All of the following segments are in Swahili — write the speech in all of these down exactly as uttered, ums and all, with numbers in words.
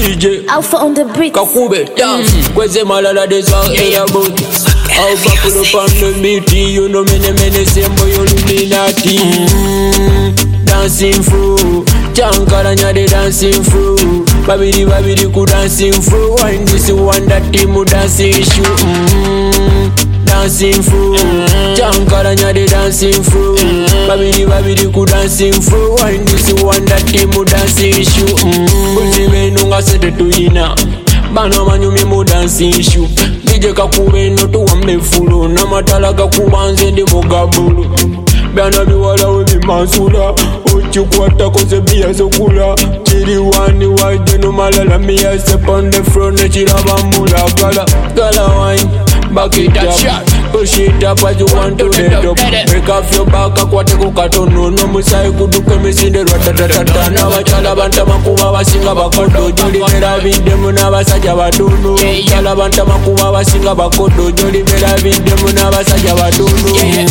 D J Alpha on the beat. Kakube dance Kweze malala des are yeah, about Alpha pull up on the beat. You know many many sembo you Illuminati mm. Dancing through Chankara nyade dancing through Babidi babidi ku dancing through Wine this one that team dancing shoe mm. Dancing through Chankara nyade dancing through Babidi babidi ku dancing through Wine this one that team dancing shoe Kulime nunga sete tuina Bano manyumi mu dancing shoe Nije kakube no tuwambe fulu Namatala kakubanze ndi mugabulu Bana biwala webi mansula Uchukwata kose biya sokula Chiri wani waje no malala Miya step on the front ne chiraba mula Gala, gala wine Back it up, push it up as you want to get up. Break off your back, akwate kukatono. No musai kuduke misinde ratatatata. Na wachala banta makuwa wasinga bakodo. Joli mera videmu na wasaja wadono. Chala banta makuwa wasinga bakodo. Joli mera videmu na wasaja wadono.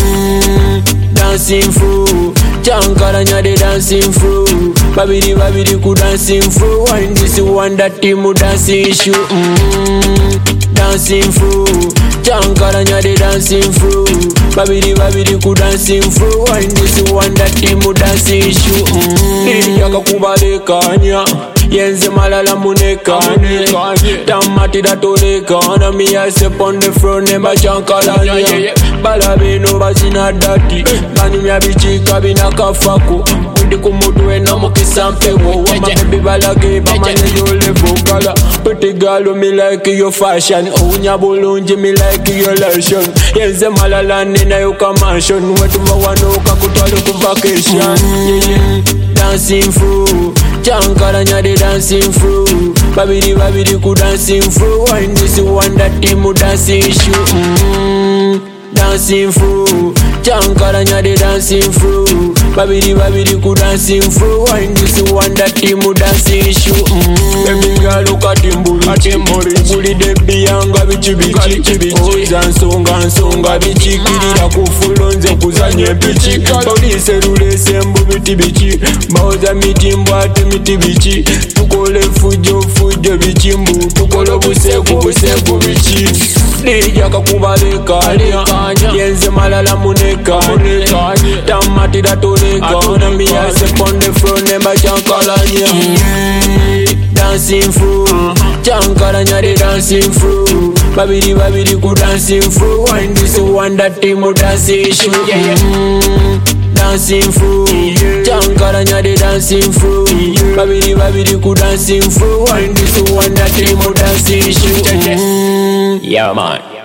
Dancing through, Chankara nyade dancing through. Babidi babidi ku dancing through. Wine this one that team dancing shoe. Mm. Dancing through, Chankara nyade dancing through. Babidi babidi ku dancing through. Wine this one that team dancing shoe. Mm. Yaka kubalekanya. Yenze malala munekanye Tamati datolekana Miya step on the front Nemba Chankalanya Balabino bazina dati Bani mya bichika bina kafaku Windi kumutwe na mukisa mpewo Wama baby balage Bamanye yole vokala Pretty girl me like your fashion Unya bulunji me like your lotion Yenze malala nina yuka mansion Wetu mawanoka kutwalo ku vacation yeah, yeah. Dancing through Chankara nyade dancing through Babidi babidi ku dancing through Wine this one that team dancing shoe mm. Dancing through Chankara nyade dancing through Babidi babidi ku dancing through Wine this one that team dancing shoe mm. Baby girl look at him bully Bully de biyanga bichi bichi Oza nsonga nsonga bichi Kirira kufulonze kuzanye bichi Polise rule sembu biti bichi Bauza miti mbwate miti bichi Tukole fujo fujo bichi mbu Tukole buseku buseku bichi Dija kakubalekanya Yenze malala munekanye Tamati datolekana Miya step on the front Nemba Chankalanya Dancing through Chankara nyade dancing through Babidi babidi ku dancing through Wine this one that team dancing shoe mm. Dancing through Chankara nyade dancing through Babidi babidi ku dancing through Wine this one that team dancing shoe mm. Yeah man